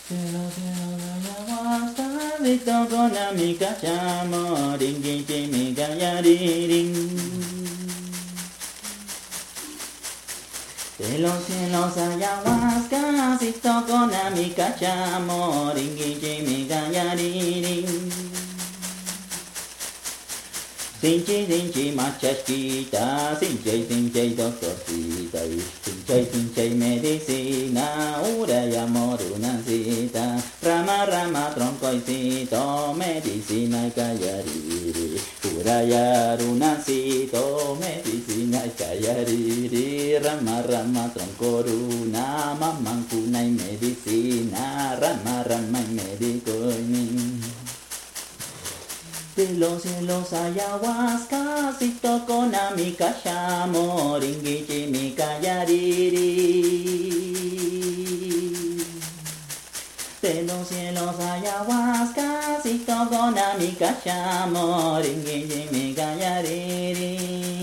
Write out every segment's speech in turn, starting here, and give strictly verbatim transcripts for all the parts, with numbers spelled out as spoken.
Cielo, cielo, ayahuasca, dito con amiga chamo, ringi chimi gayariring. Cielos, cielos, ayahuasca, dito con amiga chamo, ringi chimi gayariring. Sinchi, sinchi, machasquita, sinchi, sinchi, doctorcita, sinchi, sinchi, medicina, uraya, morunacita, rama, rama, troncoicito, medicina y callariri, uraya, runacito, medicina y callariri, rama, rama, troncoruna, mamancuna y medicina, rama, rama y médico y de los cielos ayahuasca, cito con amiga chamo, ringi chimi callariri. De los cielos ayahuasca, cito con amiga chamo, ringi chimi callariri.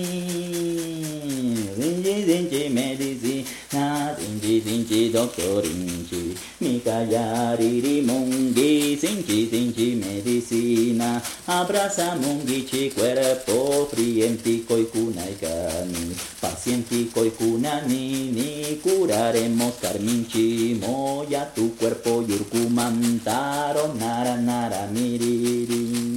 Ringi ringi medicina, ringi ringi doctorinchi, mi callariri mungi, sinchi sinchi medicina, abraza mungichi cuerpo, frientico y kunaikani, pacientico y kunani, ni curaremos carminchi, moya tu cuerpo yurkumantaro, nara nara miriri.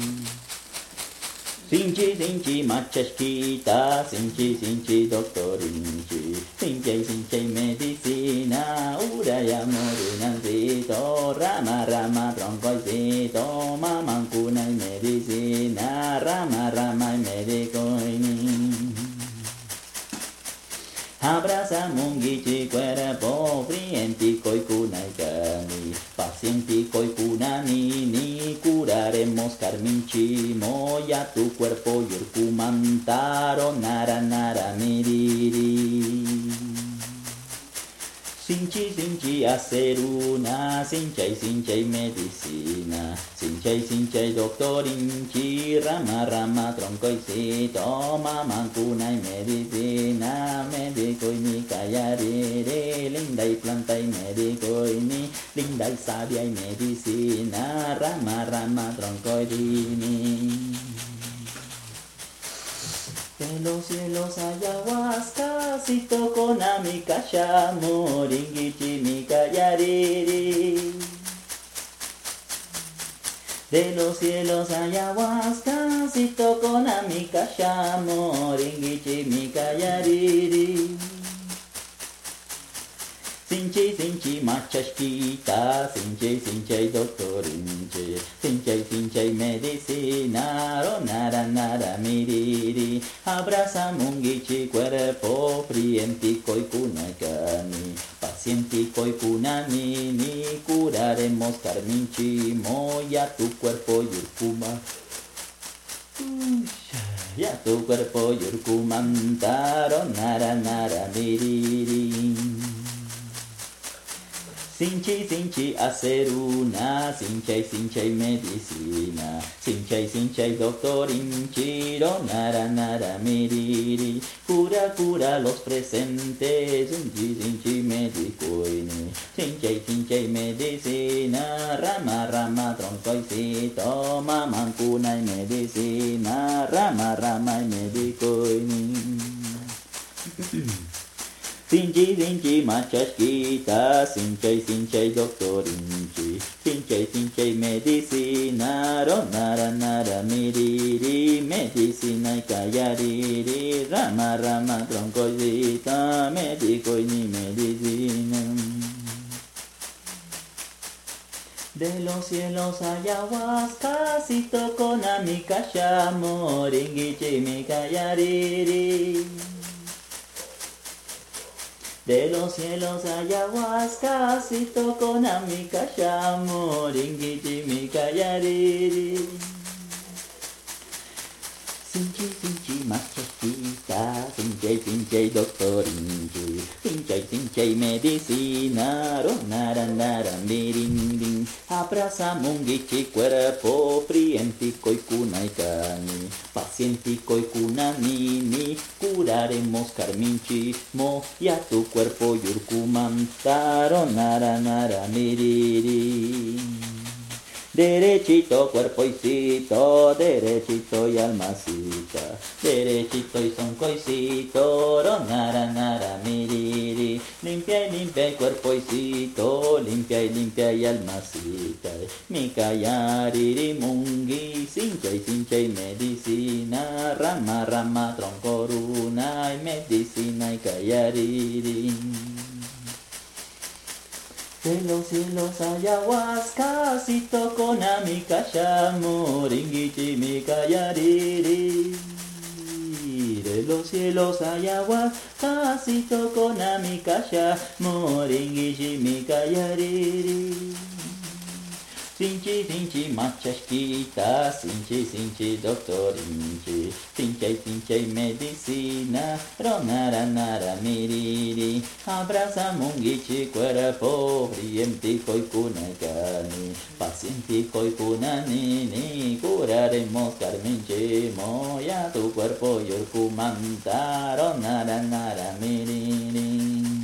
Sinchi, sinchi, machasquita, sinchi, sinchi, doctorinchi, sinchi, sinchi, medicina, uraya, morunancito, rama, rama, troncoicito, mamancuna y medicina, rama, rama y médico y abraza mungichi cuerpo, frientico y kunaikani, pacientico y kunani, ni curaremos carminchi, moya tu cuerpo yurkumantaro, nara nara miriri. Sinchi, sinchi, aceruna, sinchay, sinchay, medicina, sinchay, sinchay, doctorinchi, rama, rama, troncoicito, mamancuna y medicina, médico y mi callarere, linda y planta y médico y mi, linda y sabia y medicina, rama, rama, troncoicini. De los cielos ayahuasca, cito con amiga chamo, ringi chimi callariri. De los cielos ayahuasca, cito con amiga chamo, ringi chimi callariri. Sinchi, sinchi, machasquita, sinchi, sinchi, doctorinchi, sinchi, sinchi, medicina, ro, nara, nara, miriri, abraza mungichi cuerpo, frientico y kunaikani, pacientico y kunani, ni curaremos carminchi, moya tu cuerpo yurkuma, ya tu cuerpo yurkumantaro, nara, nara, miriri. Sinchi, sinchi, aceruna, sinchay, sinchay, medicina, sinchay, sinchay, doctorinchi, ro, nara, nara, miriri, cura, cura los presentes, sinchi, sinchi, medicoini, sinchay, sinchay, medicina, rama, rama, troncoicito, mamancuna y medicina, rama, rama y medicoini. Sinchi, sinchi, machasquita, sinchay, sinchay, doctorinchi, sinchay, sinchay, medicina, ro, nara, nara, miriri, medicina y callariri, rama, rama, troncoicita, médico y ni medicina. De los cielos ayahuasca, cito con amiga chamo, ringi chimi callariri. De los cielos ayahuasca, cito con amiga chamo, ringi chimi callariri. Sinchi, sinchi, machachita, sinchay, sinchay, doctorinchi, sinchay, sinchay, medicina, ronarandara, mirin, abraza mungichi, cuerpo, frientico y cunaicani, pacientico y cunanini, curaremos carminchismo, y a tu cuerpo yurkumanta, ronaranara, miririn. Derechito, cuerpoicito, derechito y almacita, derechito y soncoicito, ronara, miriri, limpia y limpia y cuerpoicito, limpia y limpia y almacita, mi cayariri mungi, cincha y cincha y medicina, rama, rama, troncoruna y medicina y cayariri. De los cielos ayahuasca, cito con amica moringuichi mi cayariri. De los cielos ayahuasca, cito con amica moringuichi mi cayariri. Sinchi, sinchi, machasquita, sinchi, sinchi, doctorinchi, sinchay, sinchay, medicina, ronaranara, miriri, abraza mungichi, cuerpo, frientico y cunacani, pacientico y cunanini, curaremos carminchimo, y a tu cuerpo yurkumanta, ronaranara, miriri.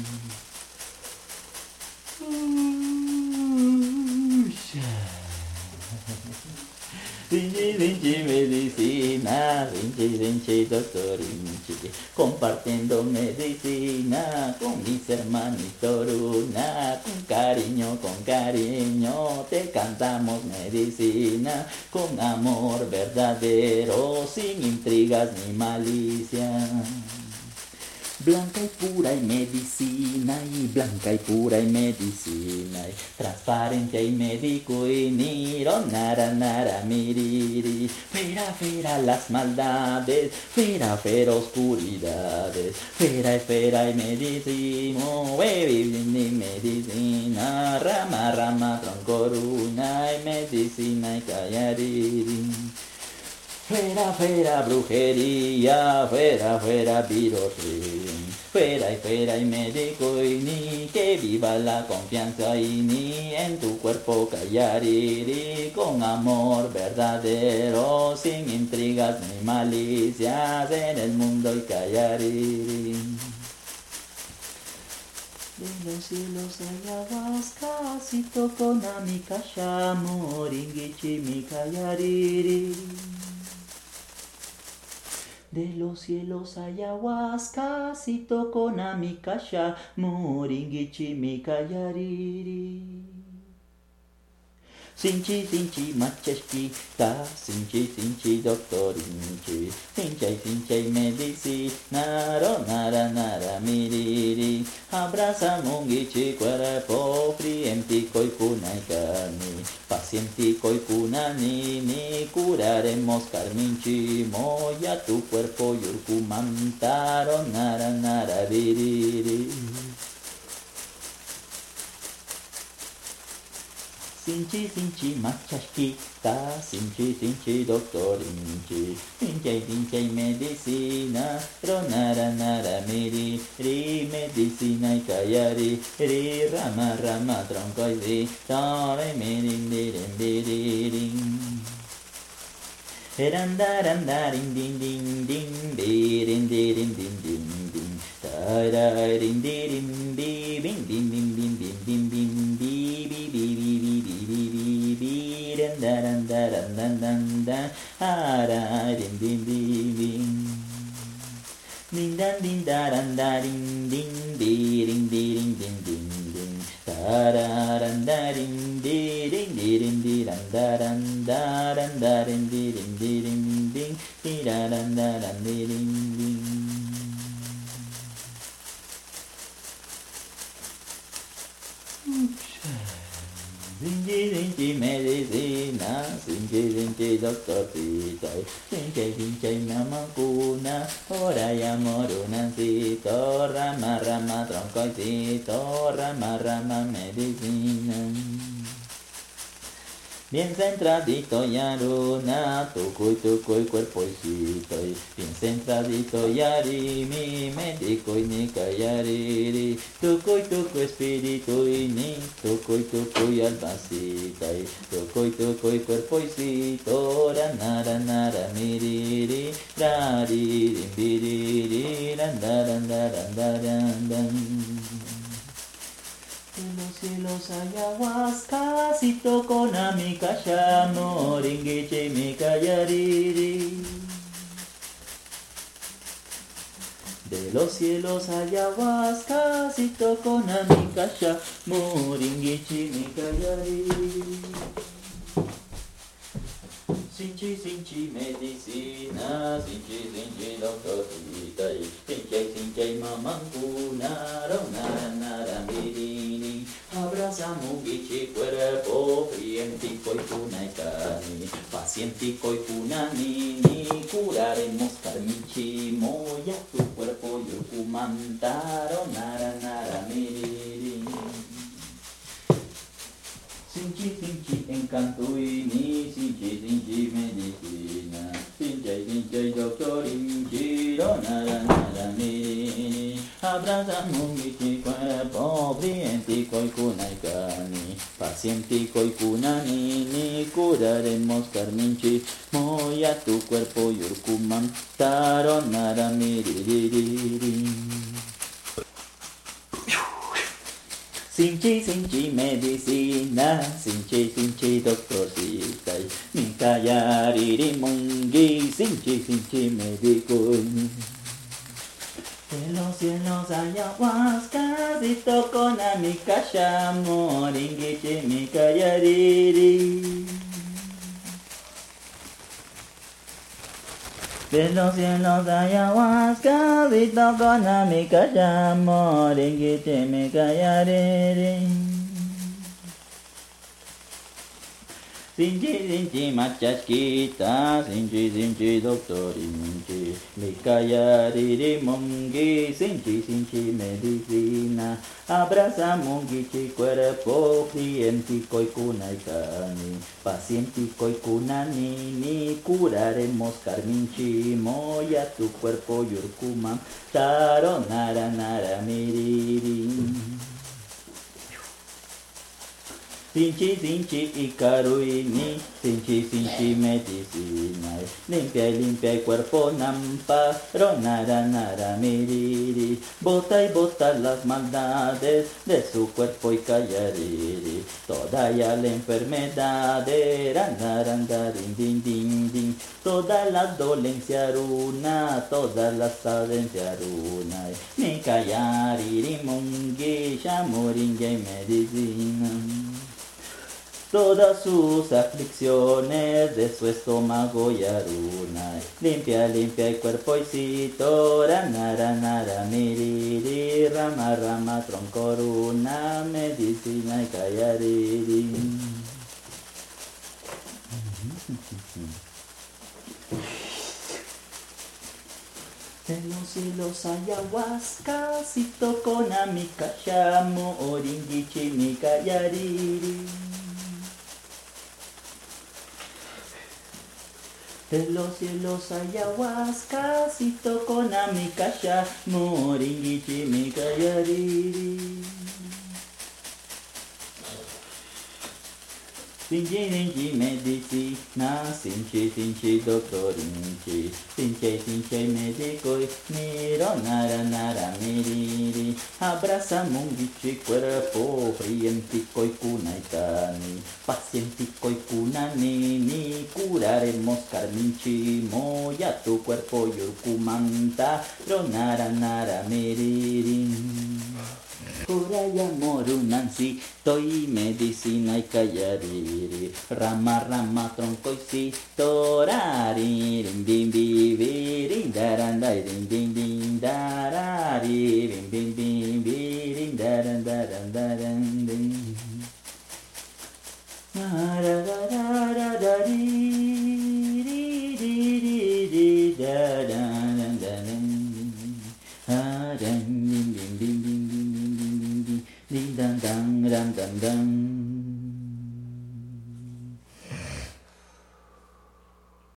Sinchi, sinchi, medicina, sinchi, sinchi, doctorinchi, compartiendo medicina con mis hermanitos Runa, con cariño, con cariño, te cantamos medicina, con amor verdadero, sin intrigas ni malicia. Blanca y pura y medicina, y blanca y pura y medicina, y transparente y médico y niro, nara, nara, miriri, fuera, fuera las maldades, fuera, fuera oscuridades, fuera, fuera y medicino, baby, medicina, rama, rama, troncoruna y medicina y cayariri. Fuera, fuera brujería, fuera, fuera virus, fuera y fuera y médico y ni que viva la confianza y ni en tu cuerpo callariri, con amor verdadero, sin intrigas ni malicias en el mundo y callariri. De los cielos ayahuasca, cito con amica moringuichi mi callariri. De los cielos ayahuasca, cito con amica moringuichi mi callariri. Sinchi, sinchi, machasquita, sinchi, sinchi, doctorinchi, sinchay, sinchay, medicina, ronara, nara, miriri, abraza mungichi, cuerpo, frientico y cunaicani, pacientico y cunanini, curaremos carminchimo, y a tu cuerpo yurkumanta, ronara, nara, viriri. Sinchi, sinchi, machasquita, sinchi, sinchi, doctorinchi, sinchay, sinchay, medicina, ronara, nara, miri, ri, medicina y cayari, ri, rama, rama, tronco y ri, tore, mirin, dirin, diririn. Erandarandarin, din, din, din, dirin, dirin, din, din, din, tararin, dirin, di, bin, din, din, din, din, din, din, di, bi, bi, bi, bi, bi, bi, bi, bi, dan, dan, dan, dan, dan, dan, ararin, din, din, din. Din, dan, din, daran, darin, din, dirin, dirin, din, din, din, tararan, darin, dirin, dirin, diran, daran, daran, darin, dirin, dirin, din, diraran, daran, dirin, din. Sinchi, sinchi, medicina, sinchi, sinchi, doctorcito, sinchi, sinchi, mamacuna, ora y amor, unancito, rama, rama, troncoicito, rama, rama, medicina. Bien centradito yaruna, tucuy tucuy cuerpo y sitoy. Bien centradito yari, mi médico y ni cayariri. Tucuy tucuy espíritu y ni, tucuy tucuy albacita. Tucuy tucuy cuerpo y sito, ranara nara miriri. Rari biriri, randarandarandarandan. En los cielos ayahuasca, cito con amicaya, moringuiche mi cayariri. De los cielos ayahuasca, cito con amicaya, moringuiche mi cayariri. Sinchi, sinchi, medicina, sinchi, sinchi, doctorita, sinchi, sinchi, mamancuna, ronara, nara, mirini, abraza, mugichi, cuerpo, frientico y punaitani, pacientico y punanini, curaremos carmichi, moya, tu cuerpo, yucumanta, ronara, nara, mirini. Sinchi, sinchi, encantuini, sinchi, sinchi, medicina, sinchi, sinchi, doctorinchi, ronara, nara, mirini, abrazamos mi cuerpo, frientico y cunaicani, pacientico y punanini, curaremos carminchi, moya tu cuerpo, yurkuman, taronara, miririri. Sinchi, sinchi, medicina, sinchi, sinchi, doctorcita, mi cayariri mungi, sinchi, sinchi, médico. En los cielos ayahuasca, cito con amicaya, moringuiche, mi cayariri. De los cielos ayahuasca, cito con amicaya, moringuiche, mi cayariri. Sinchi, sinchi, machachquita, sinchi, sinchi, doctorinchi, mi cayariri mongi, sinchi, sinchi, medicina, abraza mongichi, cuerpo, frientico y cunaitani, pacientico y cunanini, curaremos carminchi, moya tu cuerpo, yurkumam, taro, nara, nara, miriri. Sinchi, sinchi y caruini, sinchi, sinchi, medicina, limpia y limpia el cuerpo nampa, ronara, nara, miriri, bota y bota las maldades de su cuerpo y callariri, toda ya la enfermedad, randarandarin, din, din, din, toda la dolencia runa, toda la sadencia runa, mi callariri, mungi, shamuringa y medicina. Todas sus aflicciones de su estómago y aruna, limpia, limpia el cuerpo y cito, ranara, nara, miriri, rama, rama, tronco, runa, medicina y cayariri. En los cielos ayahuasca, cito con amicaya, moringuichi, mi cayariri. De los cielos ayahuasca, cito con amicaya, moringuichi, mi cayariri. Sinchi, sinchi, medicina, sinchi, sinchi, doctorinchi, sinchi, sinchi, médico, miro, nara, nara, miriri, abraza, mungichi, cuerpo, frientico y cunaitani, pacientico y cunanini, curaremos carminchi, moya tu cuerpo, yurkumanta, ronara, nara, miriri. Curaya morunansi, toy medicina y cayariri, rama, rama, tronco y si, torari, rin, bin, bin, bin, darandai, rin, bin, bin, darari, rin, bin, bin, bin, darandarandaran, din. Mararararari, ri, ri, ri, ri, darandaran, aran, bin, bin, bin, bin, bin, bin, bin, din, dan, dan, dan, dan, dan.